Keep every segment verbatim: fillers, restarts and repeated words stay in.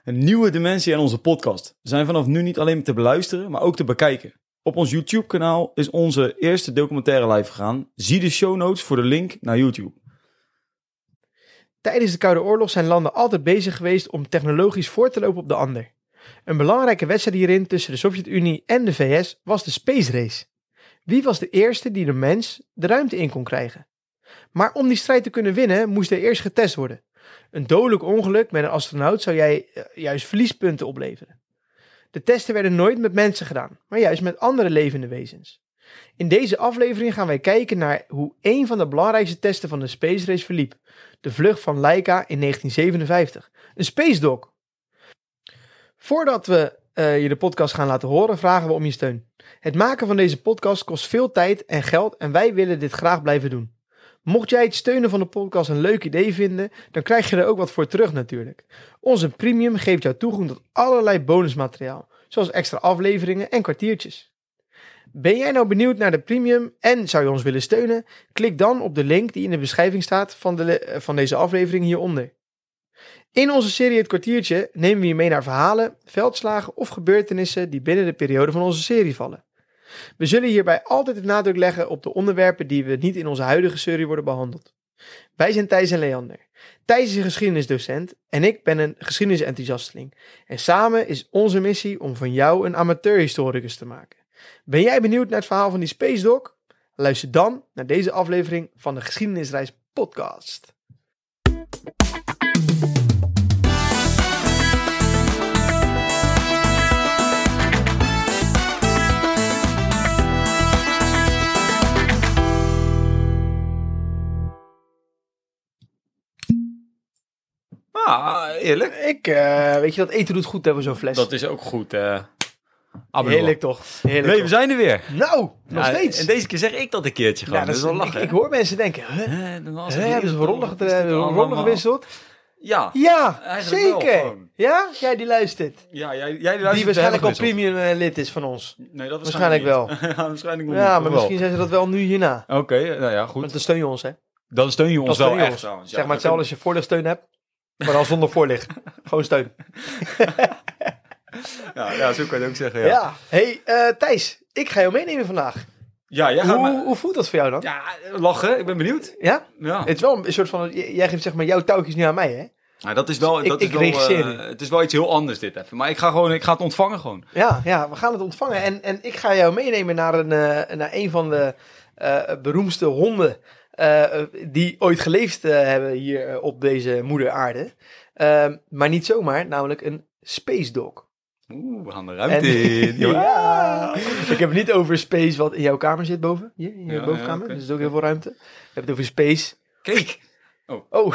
Een nieuwe dimensie aan onze podcast. We zijn vanaf nu niet alleen te beluisteren, maar ook te bekijken. Op ons YouTube-kanaal is onze eerste documentaire live gegaan. Zie de show notes voor de link naar YouTube. Tijdens de Koude Oorlog zijn landen altijd bezig geweest om technologisch voor te lopen op de ander. Een belangrijke wedstrijd hierin tussen de Sovjet-Unie en de V S was de Space Race. Wie was de eerste die de mens de ruimte in kon krijgen? Maar om die strijd te kunnen winnen, moest er eerst getest worden. Een dodelijk ongeluk met een astronaut zou jij uh, juist verliespunten opleveren. De testen werden nooit met mensen gedaan, maar juist met andere levende wezens. In deze aflevering gaan wij kijken naar hoe een van de belangrijkste testen van de Space Race verliep. De vlucht van Laika in negentien zevenenvijftig. Een Space Dog. Voordat we uh, je de podcast gaan laten horen, vragen we om je steun. Het maken van deze podcast kost veel tijd en geld en wij willen dit graag blijven doen. Mocht jij het steunen van de podcast een leuk idee vinden, dan krijg je er ook wat voor terug natuurlijk. Onze premium geeft jou toegang tot allerlei bonusmateriaal, zoals extra afleveringen en kwartiertjes. Ben jij nou benieuwd naar de premium en zou je ons willen steunen? Klik dan op de link die in de beschrijving staat van, de, van deze aflevering hieronder. In onze serie Het Kwartiertje nemen we je mee naar verhalen, veldslagen of gebeurtenissen die binnen de periode van onze serie vallen. We zullen hierbij altijd de nadruk leggen op de onderwerpen die we niet in onze huidige serie worden behandeld. Wij zijn Thijs en Leander. Thijs is een geschiedenisdocent en ik ben een geschiedenisenthousiasteling. En samen is onze missie om van jou een amateurhistoricus te maken. Ben jij benieuwd naar het verhaal van die Space Dog? Luister dan naar deze aflevering van de Geschiedenisreis podcast. Ah, eerlijk. Ik, uh, weet je dat eten doet goed hebben zo'n fles. Dat is ook goed. Uh, Heerlijk toch. Heerlijk nee, toch. we zijn er weer. Nou, nog ja, steeds. En deze keer zeg ik dat een keertje gewoon. Ja, dat is wel lachen. Ik, ik hoor mensen denken, huh? Hè, dan was Huh, het hebben ze rollen, allemaal- rollen gewisseld? Ja. Ja, Eigenlijk wel, zeker. gewoon. Ja, jij die luistert. Ja, jij, jij luistert Die waarschijnlijk al gewisseld. premium uh, lid is van ons. Nee, dat Waarschijnlijk waarschijnlijk niet. ja, waarschijnlijk nog Ja, niet, maar wel. misschien zijn ze dat wel nu hierna. Oké, okay, nou ja, goed. Want dan steun je ons, hè? Dan steun je ons Dan steun wel je echt ons. trouwens. Zeg maar hetzelfde als je voorlichtsteun hebt, maar dan zonder voorlicht. Gewoon steun. Ja, ja, zo kan je het ook zeggen, ja. Ja. Hey, uh, Thijs, ik ga jou meenemen vandaag. Ja, jij gaat Hoe, me... hoe voelt dat voor jou dan? Ja, lachen. Ik ben benieuwd. Ja? Ja. Het is wel een soort van, j- jij geeft zeg maar jouw touwtjes nu aan mij, hè? Nou, dat is wel, Ik- dat ik is wel, regisseer uh, nu. het is wel iets heel anders dit even. Maar ik ga gewoon, ik ga het ontvangen gewoon. Ja, ja, we gaan het ontvangen. En, en ik ga jou meenemen naar een, uh, naar een van de uh, beroemdste honden uh, die ooit geleefd uh, hebben hier uh, op deze moeder aarde. Uh, maar niet zomaar, namelijk een Space Dog. Oeh, we gaan de ruimte En- in. ja. Ik heb het niet over space wat in jouw kamer zit boven. Hier, in je Ja, bovenkamer. ja, oké. Dus er is ook heel veel ruimte. Ik heb het over space. Kijk. Oh.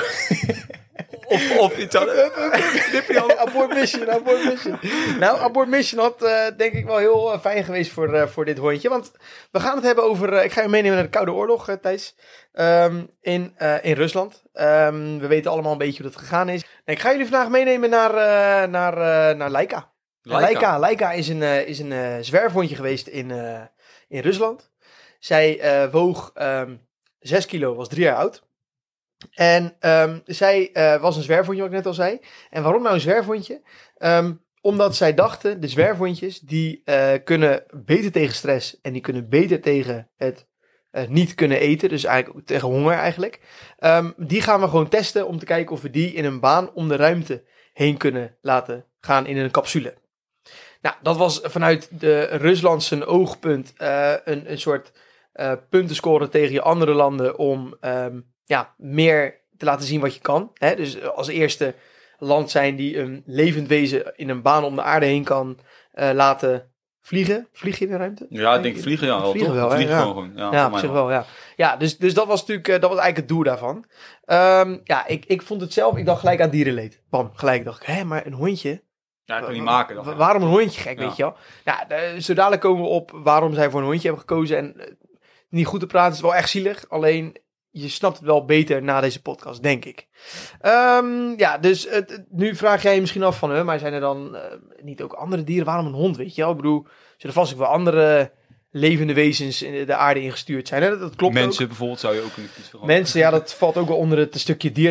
Of, of iets anders. Abort mission, abort mission. Nou, abort mission had uh, denk ik wel heel uh, fijn geweest voor, uh, voor dit hondje. Want we gaan het hebben over... Uh, ik ga je meenemen naar de Koude Oorlog, uh, Thijs. Um, in, uh, in Rusland. Um, we weten allemaal een beetje hoe dat gegaan is. En ik ga jullie vandaag meenemen naar, uh, naar, uh, naar Laika. Laika. Laika, Laika is een, uh, is een uh, zwerfhondje geweest in, uh, in Rusland. Zij uh, woog um, zes kilo, was drie jaar oud. En um, zij uh, was een zwerfhondje, wat ik net al zei. En waarom nou een zwerfhondje? Um, omdat zij dachten, de zwerfhondjes, die uh, kunnen beter tegen stress. En die kunnen beter tegen het uh, niet kunnen eten. Dus eigenlijk tegen honger eigenlijk. Um, die gaan we gewoon testen om te kijken of we die in een baan om de ruimte heen kunnen laten gaan in een capsule. Nou, dat was vanuit de Ruslandse oogpunt uh, een, een soort uh, puntenscore tegen je andere landen om um, ja, meer te laten zien wat je kan. Hè? Dus als eerste land zijn die een levend wezen in een baan om de aarde heen kan uh, laten vliegen. Vlieg je in de ruimte? Ja, ik denk vliegen ja al, Vliegen toch? wel, hè? Vliegen Ja. gewoon. Ja, Ja, voor op mij zich wel. wel, ja. Ja, dus, dus dat was natuurlijk uh, dat was eigenlijk het doel daarvan. Um, ja, ik, ik vond het zelf, ik dacht gelijk aan dierenleed. Bam, gelijk dacht ik, hé, maar een hondje? Ja, ik kan niet maken. Dan. Wa- waarom een hondje gek, Ja. weet je wel? Ja, de- zo dadelijk komen we op waarom zij voor een hondje hebben gekozen. En uh, niet goed te praten, is wel echt zielig. Alleen, je snapt het wel beter na deze podcast, denk ik. Um, ja, dus uh, t- nu vraag jij je misschien af van, uh, maar zijn er dan uh, niet ook andere dieren? Waarom een hond, weet je wel? Ik bedoel, zullen vast ook wel andere levende wezens in de aarde ingestuurd zijn. Hè? Dat, dat klopt Mensen ook. bijvoorbeeld zou je ook kunnen kiezen. Gewoon. Mensen, ja, dat valt ook wel onder het stukje dier, toch?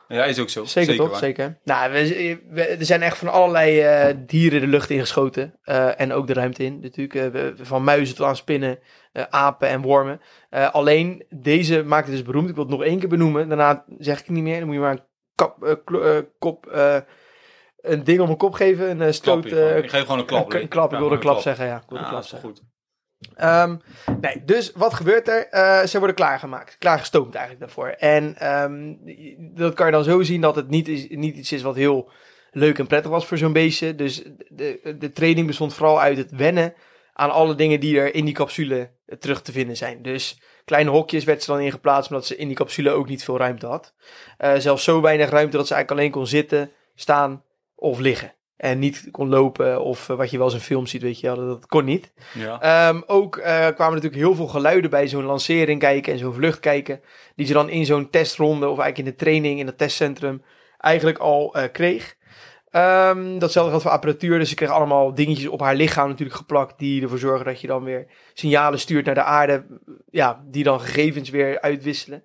Ja, is ook zo. Zeker, zeker toch? waar. Zeker. Nou, we, we- er zijn echt van allerlei eh, dieren de lucht ingeschoten. eh, en ook de ruimte in, natuurlijk. Eh, we- van muizen tot aan spinnen, eh, apen en wormen. Eh, alleen, deze maakt het dus beroemd. Ik wil het nog één keer benoemen. Daarna zeg ik het niet meer. Dan moet je maar een kap, eh, klo- eh, kop... eh, een ding om mijn kop geven. Een eh, stoot... Klapje gewoon. eh, Ik geef gewoon een klap. een, een klap. Ik Ja, wilde een gewoon klap zeggen, ja. Ik wilde Ja, een klap dat is zeggen. goed. Ehm, nee, dus wat gebeurt er? Eh, ze worden klaargemaakt. Klaargestoomd eigenlijk daarvoor. En ehm, dat kan je dan zo zien dat het niet, is, niet iets is wat heel leuk en prettig was voor zo'n beestje. Dus de, de training bestond vooral uit het wennen aan alle dingen die er in die capsule terug te vinden zijn. Dus kleine hokjes werd ze dan ingeplaatst, omdat ze in die capsule ook niet veel ruimte had. Uh, zelfs zo weinig ruimte dat ze eigenlijk alleen kon zitten, staan of liggen. En niet kon lopen of uh, wat je wel eens in film ziet, weet je wel, dat, dat kon niet. Ja. Um, ook uh, kwamen natuurlijk heel veel geluiden bij zo'n lancering kijken en zo'n vlucht kijken. Die ze dan in zo'n testronde of eigenlijk in de training in het testcentrum eigenlijk al uh, kreeg. Um, datzelfde geldt voor apparatuur. Dus ze kreeg allemaal dingetjes op haar lichaam natuurlijk geplakt. Die ervoor zorgen dat je dan weer signalen stuurt naar de aarde. Ja, die dan gegevens weer uitwisselen.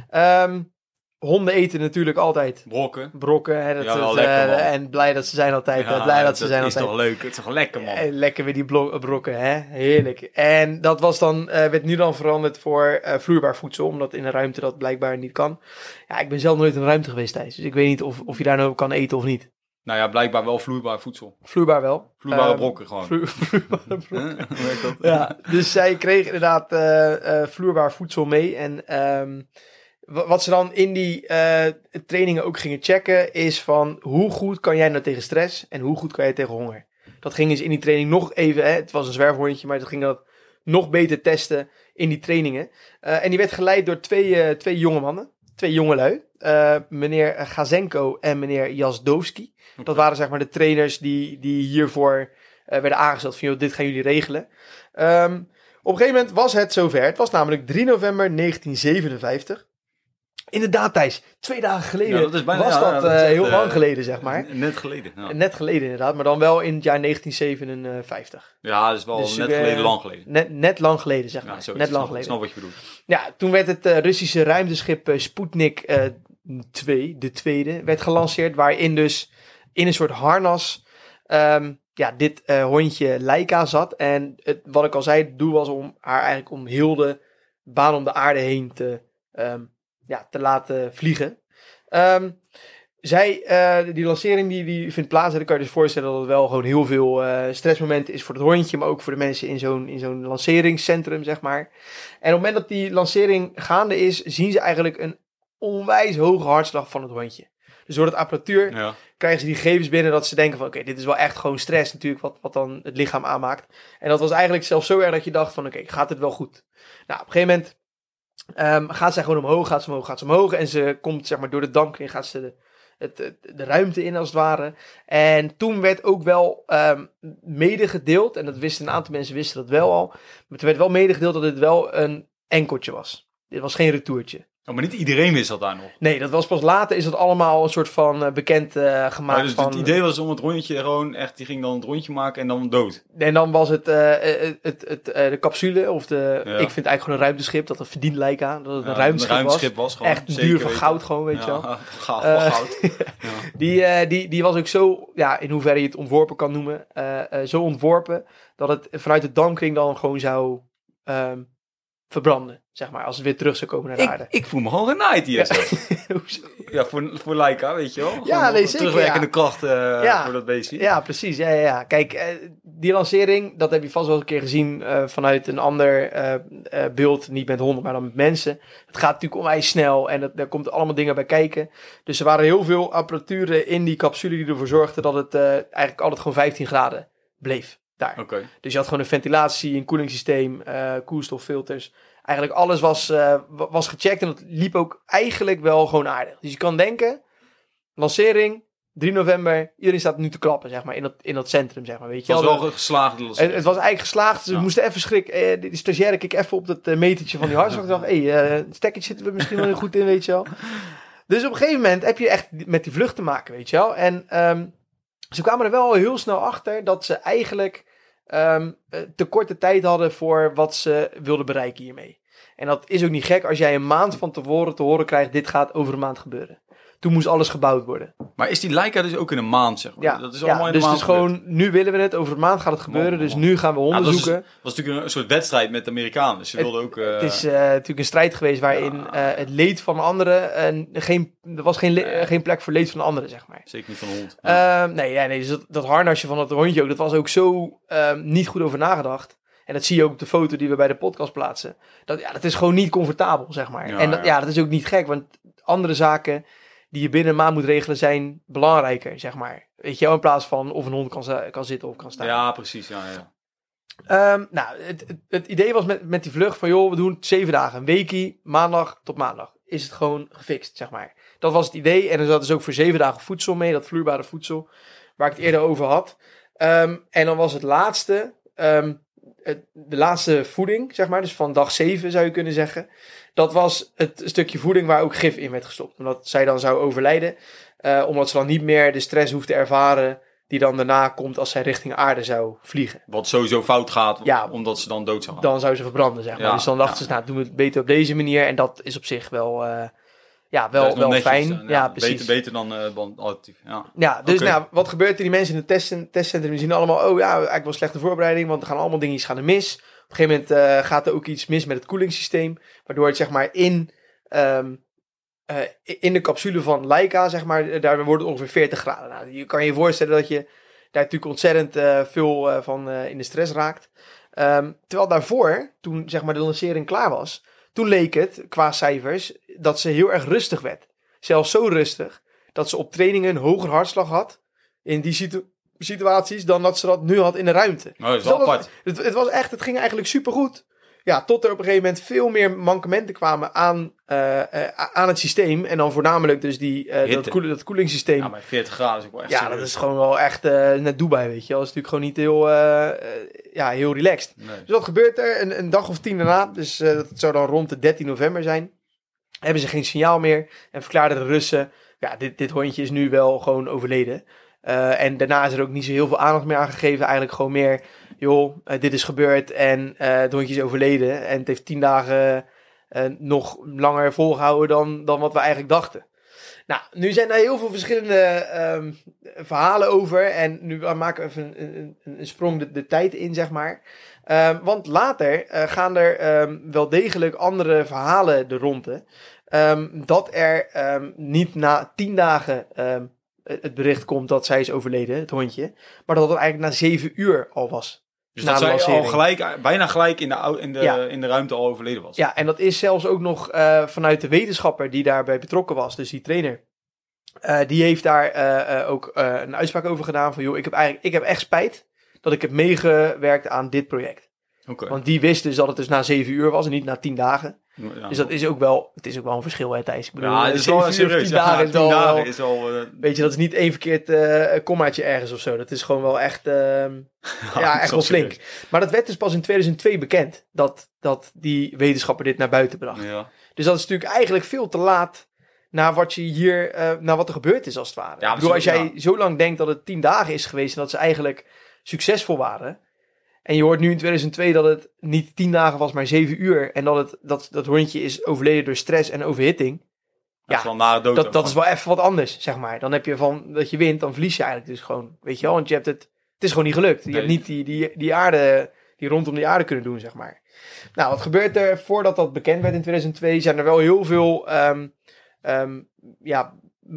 Um, Honden eten natuurlijk altijd brokken. Brokken. Hè, dat ja, wel het, lekker, man. uh, en blij dat ze zijn altijd. Ja, blij dat ze dat zijn is altijd. toch leuk. Het is toch lekker, man. En lekker weer die blo- brokken, hè. Heerlijk. En dat was dan, uh, werd nu dan veranderd voor uh, vloeibaar voedsel. Omdat in een ruimte dat blijkbaar niet kan. Ja, ik ben zelf nooit in een ruimte geweest, Thijs. Dus ik weet niet of, of je daar nou kan eten of niet. Nou ja, blijkbaar wel vloeibaar voedsel. Vloeibaar wel. Vloeibare um, brokken gewoon. Vloe- vloeibare brokken. Hoe heet dat? Ja, dus zij kreeg inderdaad uh, uh, vloeibaar voedsel mee. En um, wat ze dan in die uh, trainingen ook gingen checken is van hoe goed kan jij nou tegen stress en hoe goed kan jij tegen honger. Dat gingen ze in die training nog even, hè, het was een zwerfhondje, maar ze gingen dat nog beter testen in die trainingen. Uh, en die werd geleid door twee, uh, twee jonge mannen, twee jongelui. Uh, meneer Gazenko en meneer Jazdowski. Okay. Dat waren zeg maar de trainers die, die hiervoor uh, werden aangesteld van joh, dit gaan jullie regelen. Um, op een gegeven moment was het zover. Het was namelijk drie november negentien zevenenvijftig. Inderdaad, Thijs. Twee dagen geleden ja, dat is bijna, was ja, dat, dat uh, heel uh, lang geleden, zeg maar. Net geleden. Ja. Net geleden, inderdaad. Maar dan wel in het jaar negentien zevenenvijftig. Ja, dat is wel dus, net uh, geleden, lang geleden. Net, net lang geleden, zeg maar. Ja, zo net lang snap, geleden. snap wat je bedoelt. Ja, toen werd het uh, Russische ruimteschip uh, Sputnik uh, twee, de tweede, werd gelanceerd. Waarin dus in een soort harnas um, ja, dit uh, hondje Laika zat. En het, wat ik al zei, het doel was om haar eigenlijk om heel de baan om de aarde heen te... Um, Ja, te laten vliegen. Um, zij, uh, die lancering die, die vindt plaats. En dan kan je dus voorstellen dat het wel gewoon heel veel uh, stressmomenten is voor het hondje. Maar ook voor de mensen in zo'n, in zo'n lanceringscentrum, zeg maar. En op het moment dat die lancering gaande is, zien ze eigenlijk een onwijs hoge hartslag van het hondje. Dus door het apparatuur ja. krijgen ze die gegevens binnen dat ze denken van oké, okay, dit is wel echt gewoon stress natuurlijk, wat, wat dan het lichaam aanmaakt. En dat was eigenlijk zelfs zo erg dat je dacht van oké, okay, gaat het wel goed? Nou, op een gegeven moment Um, gaat zij gewoon omhoog, gaat ze omhoog, gaat ze omhoog. En ze komt zeg maar door de dampkring, gaat ze de, het, de ruimte in als het ware. En toen werd ook wel um, medegedeeld, en dat wisten een aantal mensen wisten dat wel al. Maar toen werd wel medegedeeld dat dit wel een enkeltje was. Dit was geen retourtje. Oh, maar niet iedereen wist dat daar nog. Nee, dat was pas later is dat allemaal een soort van uh, bekend uh, gemaakt. Ja, dus van, het idee was om het rondje gewoon echt, die ging dan het rondje maken en dan dood. En dan was het, uh, het, het, het uh, de capsule, of de, ja. ik vind het eigenlijk gewoon een ruimteschip, dat het verdient lijkt aan, dat het ja, een ruimteschip, een ruimteschip was. was gewoon, echt duur van goud gewoon, weet ja, je wel. Gaaf van uh, goud. Ja. die, uh, die, die was ook zo, ja, in hoeverre je het ontworpen kan noemen, uh, uh, zo ontworpen, dat het vanuit de dampkring dan gewoon zou... Um, verbranden, zeg maar, als het weer terug zou komen naar de ik, aarde. Ik voel me gewoon genaaid hier. Ja, ja voor, voor Laika, weet je wel. Gewoon ja, nee, zeker. Terugwerkende ja. kracht uh, ja. voor dat beestje. Ja, precies. Ja, ja, ja. Kijk, uh, die lancering, dat heb je vast wel eens een keer gezien uh, vanuit een ander uh, uh, beeld. Niet met honden, maar dan met mensen. Het gaat natuurlijk onwijs snel en dat, daar komt allemaal dingen bij kijken. Dus er waren heel veel apparaturen in die capsule die ervoor zorgden dat het uh, eigenlijk altijd gewoon vijftien graden bleef. Daar. Okay. Dus je had gewoon een ventilatie, een koelingssysteem, uh, koelstoffilters. Eigenlijk alles was, uh, was gecheckt en dat liep ook eigenlijk wel gewoon aardig. Dus je kan denken, lancering, drie november, iedereen staat nu te klappen, zeg maar, in dat, in dat centrum, zeg maar. Weet je het was wel, wel geslaagd. Het, het was eigenlijk geslaagd, dus ja. we moesten even schrikken. Eh, die stagiaire keek even op dat uh, metertje van die hartslag. Ik dacht, hé, hey, uh, het stekkertje zitten we misschien wel goed in, weet je wel. Dus op een gegeven moment heb je echt met die vlucht te maken, weet je wel. En um, ze kwamen er wel heel snel achter dat ze eigenlijk um, te korte tijd hadden voor wat ze wilden bereiken hiermee. En dat is ook niet gek als jij een maand van tevoren te horen krijgt, dit gaat over een maand gebeuren. Toen moest alles gebouwd worden. Maar is die Leica dus ook in een maand, zeg maar? Ja, Dat is allemaal ja, in een dus maand het is gewoon, nu willen we het, over een maand gaat het gebeuren. Man, man, Dus man. nu gaan we honden Ja, dat was, zoeken. was natuurlijk een soort wedstrijd met de Amerikanen. Dus ze wilden ook... Uh... Het is uh, natuurlijk een strijd geweest waarin Ja. uh, het leed van anderen... Uh, geen, er was geen, le- Nee. geen plek voor leed van anderen, zeg maar. Zeker niet van de hond. Ja. Uh, nee, ja, nee, dus dat, dat harnasje van dat hondje ook, dat was ook zo uh, niet goed over nagedacht. En dat zie je ook op de foto die we bij de podcast plaatsen. Dat, ja, dat is gewoon niet comfortabel, zeg maar. Ja, en dat, ja. ja, dat is ook niet gek, want andere zaken die je binnen een maand moet regelen zijn belangrijker, zeg maar. Weet je wel, in plaats van of een hond kan, za- kan zitten of kan staan. Ja, precies. Ja, ja. Um, nou, het, het, het idee was met, met die vlucht van, joh, we doen zeven dagen. Een weekie, maandag tot maandag. Is het gewoon gefixt, zeg maar. Dat was het idee. En er zat dus ook voor zeven dagen voedsel mee, dat vloeibare voedsel, waar ik het eerder over had. Um, en dan was het laatste, um, het, de laatste voeding, zeg maar, dus van dag zeven zou je kunnen zeggen. Dat was het stukje voeding waar ook gif in werd gestopt. Omdat zij dan zou overlijden. Uh, omdat ze dan niet meer de stress hoeft te ervaren die dan daarna komt als zij richting aarde zou vliegen. Wat sowieso fout gaat, Ja, omdat ze dan dood zou gaan. Dan zou ze verbranden, zeg maar. Ja, dus dan dachten ja. ze, nou, doen we het beter op deze manier. En dat is op zich wel, uh, ja, Dat wel, is nog wel netjes, fijn. uh, Ja, ja, precies. Beter, beter dan, uh, dan alternatief. Ja. Ja, dus Oké. nou, wat gebeurt er? Die mensen in het test, testcentrum die zien allemaal, oh ja, eigenlijk wel slechte voorbereiding, want er gaan allemaal dingen gaan er mis. Op een gegeven moment uh, gaat er ook iets mis met het koelingssysteem, waardoor het zeg maar in, um, uh, in de capsule van Leica, zeg maar, daar wordt het ongeveer veertig graden. Nou, je kan je voorstellen dat je daar natuurlijk ontzettend uh, veel uh, van uh, in de stress raakt. Um, terwijl daarvoor, toen zeg maar de lancering klaar was, toen leek het, qua cijfers, dat ze heel erg rustig werd. Zelfs zo rustig, dat ze op trainingen een hoger hartslag had, in die situ- situaties, dan dat ze dat nu had in de ruimte. Oh, dat is Dus wel dat apart. was, het, het was echt, het ging eigenlijk supergoed. Ja, tot er op een gegeven moment veel meer mankementen kwamen aan, uh, uh, aan het systeem. En dan voornamelijk dus die, uh, dat, Hitte. koel- dat koelingssysteem. Ja, maar veertig graden is ook wel echt Ja, serieus. dat is gewoon wel echt uh, net Dubai, weet je wel. Dat is natuurlijk gewoon niet heel, uh, uh, ja, heel relaxed. Nee. Dus wat gebeurt er? Een, een dag of tien daarna, dus uh, dat zou dan rond de dertien november zijn, hebben ze geen signaal meer en verklaarden de Russen, ja, dit, dit hondje is nu wel gewoon overleden. Uh, en daarna is er ook niet zo heel veel aandacht meer aan gegeven. Eigenlijk gewoon meer, joh, uh, dit is gebeurd en uh, het hondje is overleden. En het heeft tien dagen uh, nog langer volgehouden dan, dan wat we eigenlijk dachten. Nou, nu zijn er heel veel verschillende um, verhalen over. En nu maken we even een, een, een sprong de, de tijd in, zeg maar. Um, want later uh, gaan er um, wel degelijk andere verhalen de ronde. Um, dat er um, niet na tien dagen um, het bericht komt dat zij is overleden, het hondje. Maar dat het eigenlijk na zeven uur al was. Dus na dat de zij al lancering. gelijk, bijna gelijk in de, ou- in, de, Ja. in de ruimte al overleden was. Ja, en dat is zelfs ook nog uh, vanuit de wetenschapper die daarbij betrokken was, dus die trainer. Uh, die heeft daar uh, uh, ook uh, een uitspraak over gedaan van, joh, ik heb eigenlijk, ik heb echt spijt dat ik heb meegewerkt aan dit project. Oké. Want die wist dus dat het dus na zeven uur was en niet na tien dagen. Ja. Dus dat is ook wel, het is ook wel een verschil, hè, Thijs? Ik bedoel, Ja, het is wel zeven uur of serieus. tien Ja, dagen is tien wel, dagen wel- is wel... uh, weet je, dat is niet één verkeerd uh, kommaatje ergens of zo. Dat is gewoon wel echt, uh, ja, echt is wel flink. serieus. Maar dat werd dus pas in tweeduizend twee bekend, dat, dat die wetenschapper dit naar buiten bracht. Ja. Dus dat is natuurlijk eigenlijk veel te laat naar wat je hier, uh, naar wat er gebeurd is als het ware. Ja, ik bedoel, als jij ja. zo lang denkt dat het tien dagen is geweest en dat ze eigenlijk succesvol waren. En je hoort nu in tweeduizend twee dat het niet tien dagen was, maar zeven uur. En dat het, dat, dat hondje is overleden door stress en overhitting. Dat is Ja, wel nare dood. Dat, ook dat is gewoon. wel even wat anders, zeg maar. Dan heb je van dat je wint, dan verlies je eigenlijk dus gewoon. Weet je wel, want je hebt het, het is gewoon niet gelukt. Je Nee. hebt niet die, die, die aarde, die rondom die aarde kunnen doen, zeg maar. Nou, wat gebeurt er voordat dat bekend werd in tweeduizend twee? Zijn er wel heel veel um, um, ja,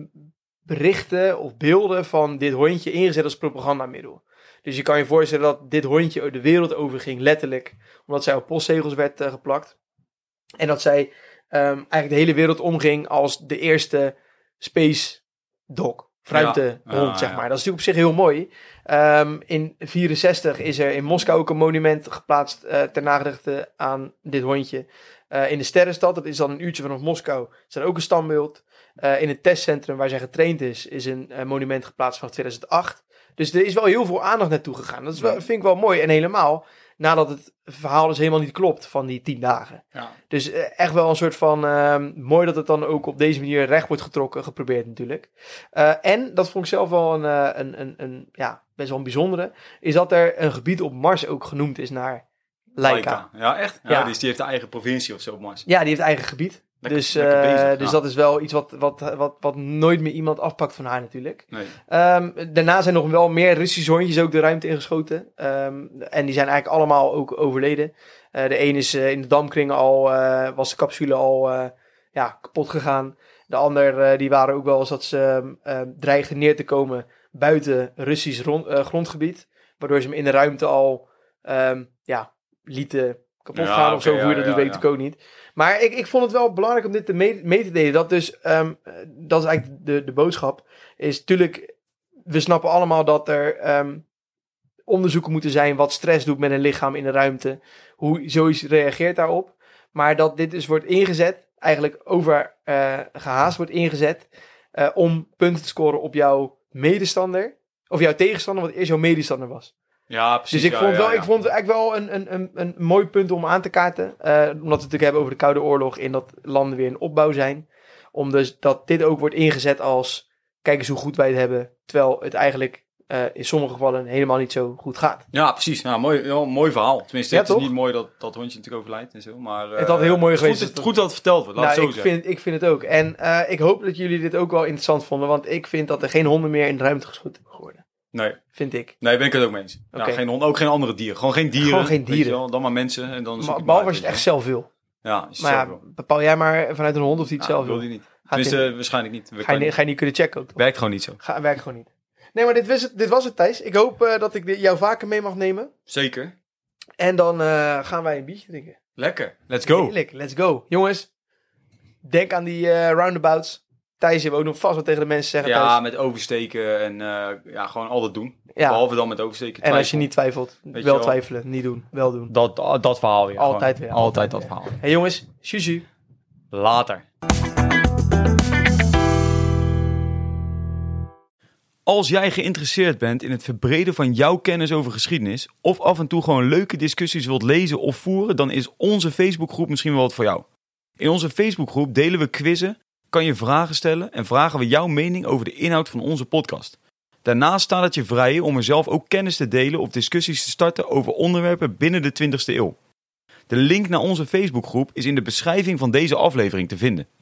berichten of beelden van dit hondje ingezet als propagandamiddel. Dus je kan je voorstellen dat dit hondje de wereld over ging, letterlijk, omdat zij op postzegels werd uh, geplakt. En dat zij um, eigenlijk de hele wereld omging als de eerste space dog, ruimtehond, Ja, ja, zeg ja. maar. Dat is natuurlijk op zich heel mooi. Um, in vierenzestig is er in Moskou ook een monument geplaatst uh, ter nagedachtenis aan dit hondje. Uh, in de Sterrenstad, dat is dan een uurtje vanaf Moskou, is er ook een standbeeld. Uh, in het testcentrum waar zij getraind is, is een uh, monument geplaatst vanaf tweeduizend acht. Dus er is wel heel veel aandacht naartoe gegaan. Dat is wel, vind ik wel mooi. En helemaal nadat het verhaal dus helemaal niet klopt van die tien dagen. Ja. Dus uh, echt wel een soort van... Uh, mooi dat het dan ook op deze manier recht wordt getrokken. Geprobeerd natuurlijk. Uh, en, dat vond ik zelf wel een, uh, een, een, een... Ja, best wel een bijzondere. Is dat er een gebied op Mars ook genoemd is naar Leica. Ja, echt? Ja, Ja. Dus die heeft een eigen provincie of zo op Mars. Ja, die heeft eigen gebied. Lekker, dus lekker uh, bezig, dus ja. dat is wel iets wat, wat, wat, wat nooit meer iemand afpakt van haar natuurlijk. Nee. Um, daarna zijn nog wel meer Russische hondjes ook de ruimte ingeschoten. Um, en die zijn eigenlijk allemaal ook overleden. Uh, de een is uh, in de dampkring al, uh, was de capsule al uh, ja, kapot gegaan. De ander, uh, die waren ook wel eens dat ze uh, dreigden neer te komen buiten Russisch rond, uh, grondgebied. Waardoor ze hem in de ruimte al um, ja, lieten kapot Ja, gaan okay, of zo. ja, Hoe je dat ja, doet, weet ja. ik ook niet. Maar ik, ik vond het wel belangrijk om dit te mee, mee te delen. Dat dus, um, dat is eigenlijk de, de boodschap. Is natuurlijk, we snappen allemaal dat er um, onderzoeken moeten zijn wat stress doet met een lichaam in de ruimte. Hoe zoiets reageert daarop. Maar dat dit dus wordt ingezet, eigenlijk over uh, gehaast wordt ingezet, uh, om punten te scoren op jouw medestander. Of jouw tegenstander, wat eerst jouw medestander was. Ja, precies. Dus ik, ja, vond, ja, wel, ja. ik vond het eigenlijk wel een, een, een, een mooi punt om aan te kaarten. Uh, omdat we het natuurlijk hebben over de Koude Oorlog en dat landen weer in opbouw zijn. Om dus dat dit ook wordt ingezet als, kijk eens hoe goed wij het hebben. Terwijl het eigenlijk uh, in sommige gevallen helemaal niet zo goed gaat. Ja, precies. Nou, mooi, ja, mooi verhaal. Tenminste, Ja, het is toch? niet mooi dat dat hondje natuurlijk overlijdt en zo. Maar, uh, Het had heel mooi goed, geweest Het, dat- goed dat het verteld wordt, laat Nou, het ik zo zeggen. vind, ik vind het ook. En uh, ik hoop dat jullie dit ook wel interessant vonden. Want ik vind dat er geen honden meer in de ruimte geschoten mogen worden. Nee, Vind ik. nee, ben ik het ook mee eens. Ja, Oké. geen hond, ook geen andere dieren. Gewoon geen dieren. Gewoon geen weet je dieren. wel, dan maar mensen. En dan zoek Maar, je behalve maar als je uit, het echt zelf wil. weet je wel. Ja, als je Maar het ja, zelf wil. bepaal jij maar vanuit een hond of die het Ja, zelf wil wil. die niet. Gaat Tenminste, in- waarschijnlijk niet. We Ga je, kunnen- niet- ga je niet kunnen checken ook, toch? Werkt gewoon niet zo. Ga, werkt gewoon niet. Nee, maar dit was het, dit was het Thijs. Ik hoop uh, dat ik dit, jou vaker mee mag nemen. Zeker. En dan uh, gaan wij een biertje drinken. Lekker. Let's go. Heerlijk, let's go. Jongens, denk aan die uh, roundabouts. Thijs, je wil ook nog vast wat tegen de mensen zeggen Ja, thuis. met oversteken en uh, ja, gewoon altijd doen. Ja. Behalve dan met oversteken. En als je twijfel. niet twijfelt, Weet wel je wel. twijfelen. Niet doen, wel doen. Dat, dat verhaal weer. Altijd gewoon. weer, Altijd dat altijd verhaal. Hé hey, jongens, Suzu. Later. Als jij geïnteresseerd bent in het verbreden van jouw kennis over geschiedenis, of af en toe gewoon leuke discussies wilt lezen of voeren, dan is onze Facebookgroep misschien wel wat voor jou. In onze Facebookgroep delen we quizzen, kan je vragen stellen en vragen we jouw mening over de inhoud van onze podcast. Daarnaast staat het je vrij om er zelf ook kennis te delen of discussies te starten over onderwerpen binnen de twintigste eeuw. De link naar onze Facebookgroep is in de beschrijving van deze aflevering te vinden.